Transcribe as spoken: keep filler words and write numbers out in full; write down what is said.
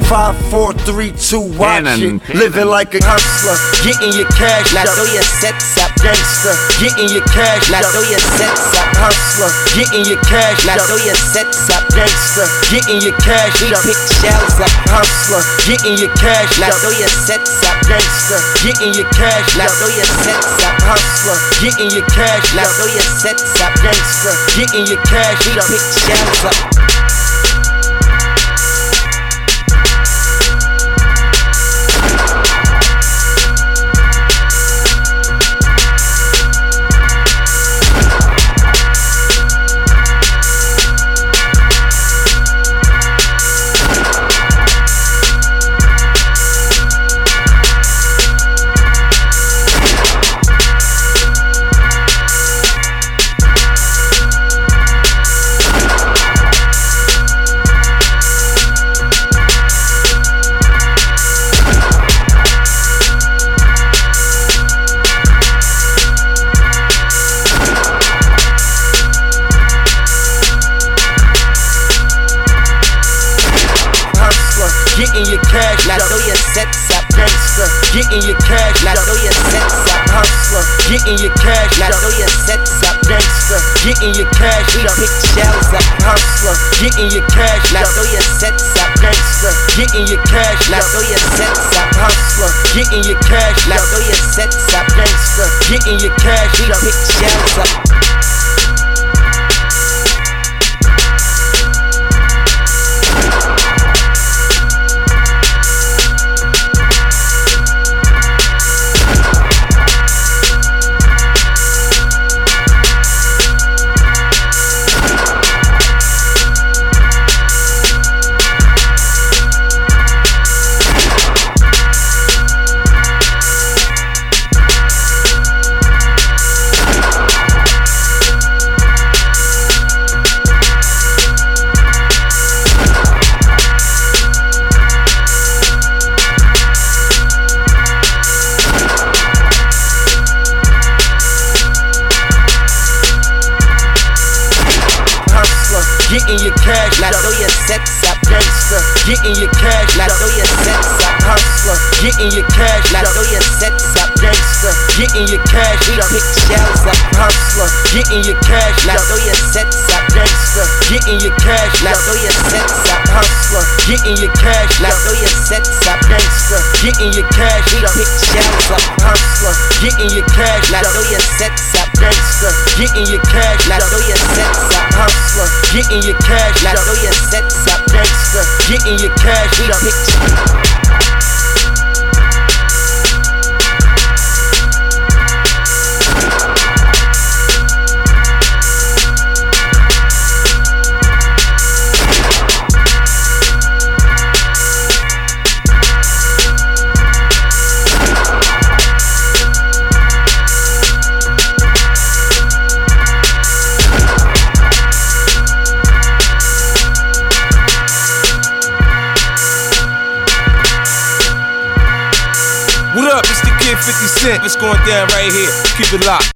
Five, four, three, two, watch Cannon. it. Living like a hustler, getting your cash Now up. throw your sets up. Gangster, getting your cash Now up. throw your sets up. Hustler, getting your cash Now up. throw your sets up. Gangster, getting your cash We up. pick shells up. Hustler, getting your cash Now up. throw your sets up. Gangster, getting your cash Now up. throw your sets up. Hustler, getting your cash Now up. throw your sets up. Gangster, getting your cash We up. pick shells up. Getting your cash Now up. throw your sets up. Gangster, getting your cash Now up. throw your sets up. Hustler, getting your cash Now up. throw your sets up. Gangster, getting your cash We up. pick shells up. Hustler, getting your cash Now up. throw your sets up. Gangster, getting your cash Now up. throw your sets up. Hustler, getting your cash Now up. throw your sets up. Gangster, getting your cash We up. pick shells up. Getting your cash Now up. throw your sets up. Gangster, getting your cash Now up. throw your sets up. Hustler, getting your cash Now up. throw your sets up. Gangster, getting your cash We up. pick shells up. Hustler, getting your cash Now up. throw your sets up. Gangster, getting your cash Now up. throw your sets up. Hustler, getting your cash Now up. throw your sets up. Gangster, getting your cash We up. pick shells up. Hustler, getting your cash Now up. throw your sets up. Gangster, getting your cash Now up. throw your sets up. Hustler, getting your cash Now up. throw your sets up. Gangster, getting your cash We up. pick What up? It's the Kid fifty Cent. It's going down right here. Keep it locked.